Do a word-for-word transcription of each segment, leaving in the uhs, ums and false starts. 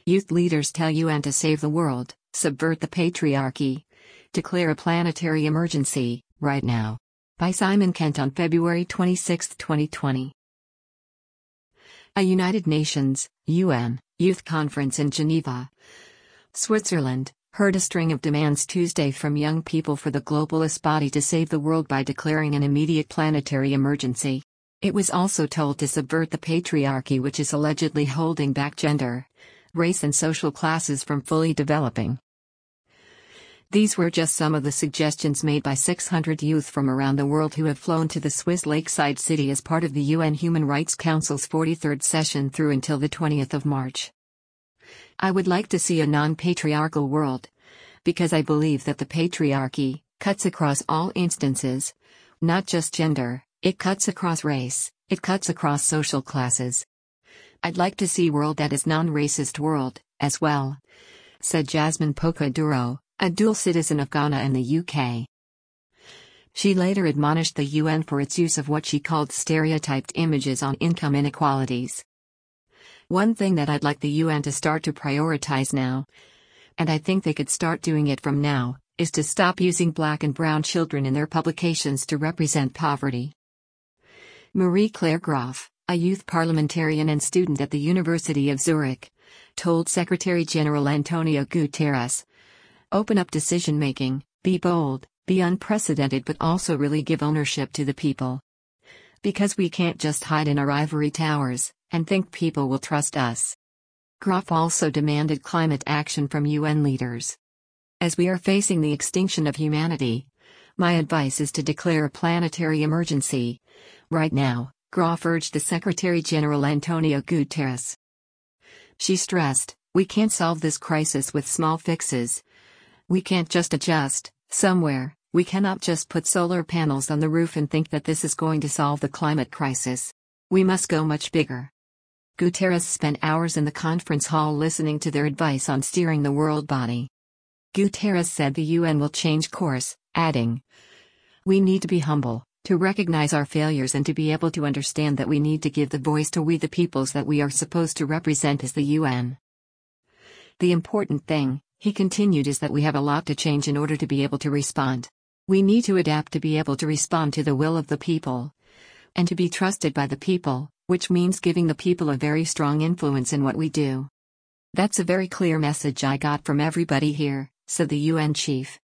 Youth leaders tell U N to save the world, subvert the patriarchy, declare a planetary emergency, right now. By Simon Kent on February twenty-sixth, twenty twenty. A United Nations, U N, Youth Conference in Geneva, Switzerland, heard a string of demands Tuesday from young people for the globalist body to save the world by declaring an immediate planetary emergency. It was also told to subvert the patriarchy, which is allegedly holding back gender, race and social classes from fully developing. These were just some of the suggestions made by six hundred youth from around the world who have flown to the Swiss lakeside city as part of the U N Human Rights Council's forty-third session through until the twentieth of March. I would like to see a non-patriarchal world, because I believe that the patriarchy cuts across all instances, not just gender, it cuts across race, it cuts across social classes. I'd like to see a world that is non-racist world, as well, said Jasmine Poka-Duro, a dual citizen of Ghana and the U K. She later admonished the U N for its use of what she called stereotyped images on income inequalities. One thing that I'd like the U N to start to prioritize now, and I think they could start doing it from now, is to stop using black and brown children in their publications to represent poverty. Marie-Claire Groff, a youth parliamentarian and student at the University of Zurich, told Secretary-General Antonio Guterres, "Open up decision-making, be bold, be unprecedented, but also really give ownership to the people. Because we can't just hide in our ivory towers and think people will trust us." Groff also demanded climate action from U N leaders. "As we are facing the extinction of humanity, my advice is to declare a planetary emergency right now," Groff urged the Secretary-General Antonio Guterres. She stressed, "We can't solve this crisis with small fixes. We can't just adjust somewhere, we cannot just put solar panels on the roof and think that this is going to solve the climate crisis. We must go much bigger." Guterres spent hours in the conference hall listening to their advice on steering the world body. Guterres said the U N will change course, adding, "We need to be humble, to recognize our failures and to be able to understand that we need to give the voice to we the peoples that we are supposed to represent as the U N. The important thing," he continued, "is that we have a lot to change in order to be able to respond. We need to adapt to be able to respond to the will of the people, and to be trusted by the people, which means giving the people a very strong influence in what we do." "That's a very clear message I got from everybody here," said the U N chief.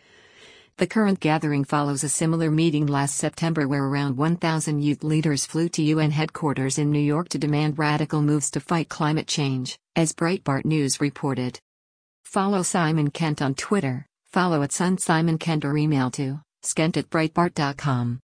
The current gathering follows a similar meeting last September where around one thousand youth leaders flew to U N headquarters in New York to demand radical moves to fight climate change, as Breitbart News reported. Follow Simon Kent on Twitter, follow at Sun Simon Kent or email to skent at breitbart dot com.